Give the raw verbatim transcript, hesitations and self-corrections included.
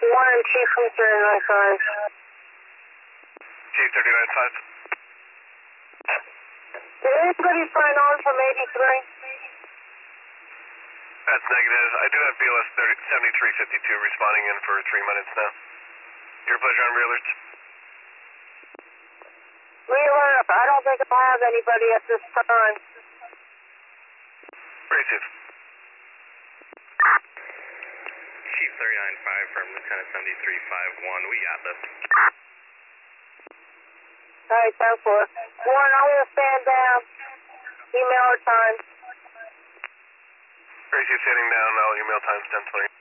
One and Chief from thirty-nine five. Chief thirty-nine five. Did anybody sign on from eighty-three? That's negative. I do have B L S seventy-three fifty-two responding in for three minutes now. Your pleasure on realers. Wheeler, I don't think I'll have anybody at this time. Receive. Chief thirty-nine five from Lieutenant seventy-three fifty-one. We got this. Alright, ten four. One, I will stand down. Email our time. Receive, sitting down. I'll email times ten twenty.